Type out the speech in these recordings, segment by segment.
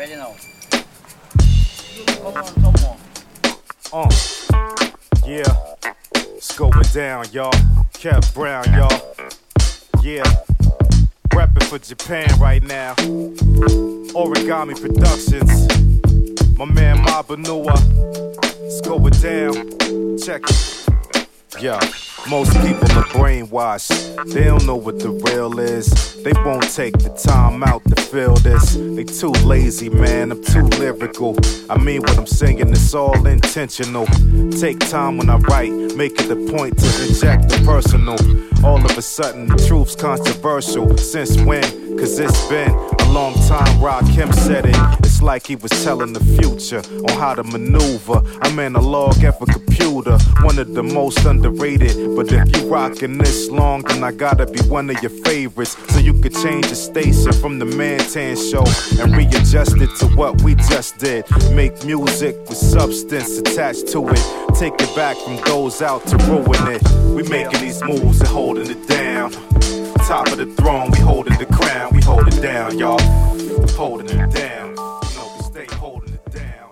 already know. Come on. Yeah. It's going down, y'all. Kev Brown, y'all. Yeah. Rapping for Japan right now. Origami Productions. My man Mabanua. It's going down. Check it. Yeah. Most people are brainwashed. They don't know what the real is. They won't take the time out to feel this. They too lazy, man. I'm too lyrical. I mean what I'm singing, it's all intentional. Take time when I write, make it a point to inject the personal. All of a sudden, the truth's controversial. Since when? Cause it's been a long time. Rakim said it. It's like he was telling the future on how to maneuver. I'm analog and for computer, one of the most underrated. But if you rockin' this long, then I gotta be one of your favorites. So you could change the station from the Mantan show and readjust it to what we just did. Make music with substance attached to it. Take it back from those out to ruin it. We making these moves and holding it down. Top of the throne, we holding the crown. We hold it down, y'all. Holding it down. You know, we stay holding it down.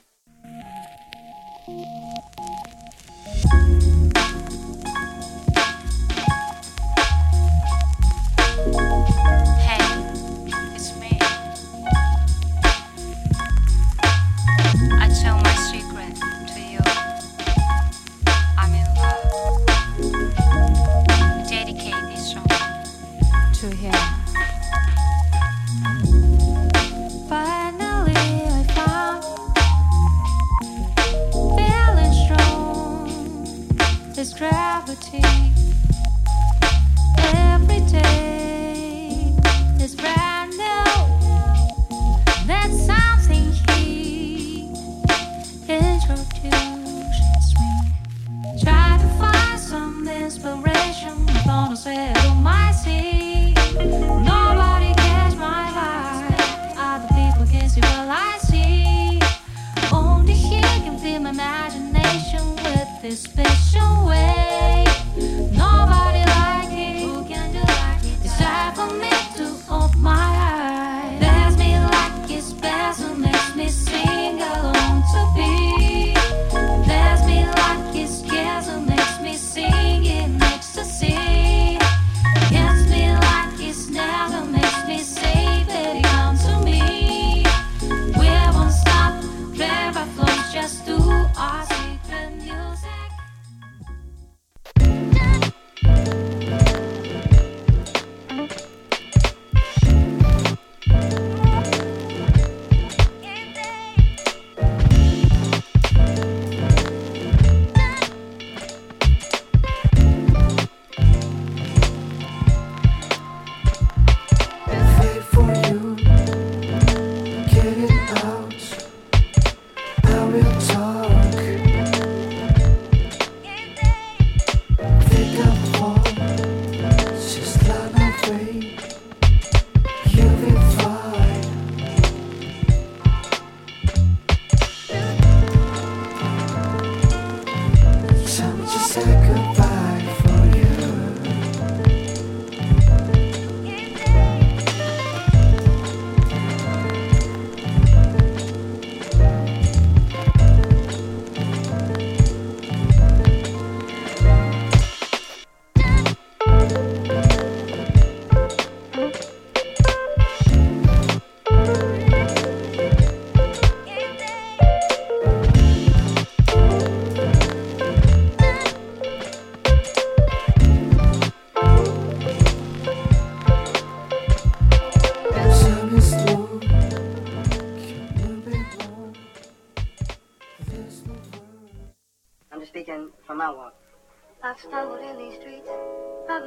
I've struggled in these streets of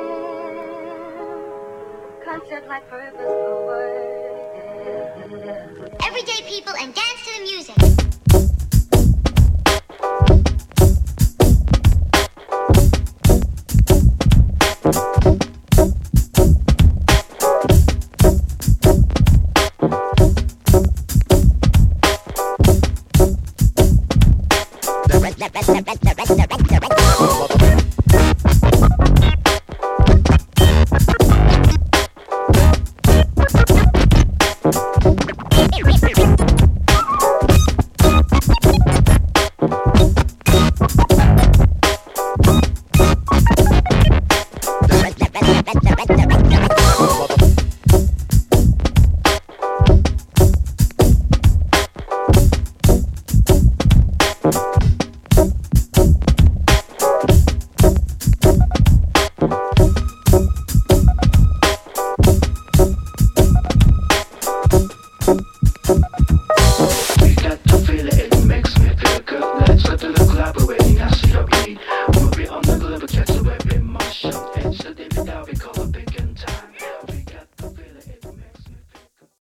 men, concept like purposeful work. Everyday people and dance to the music. Bye.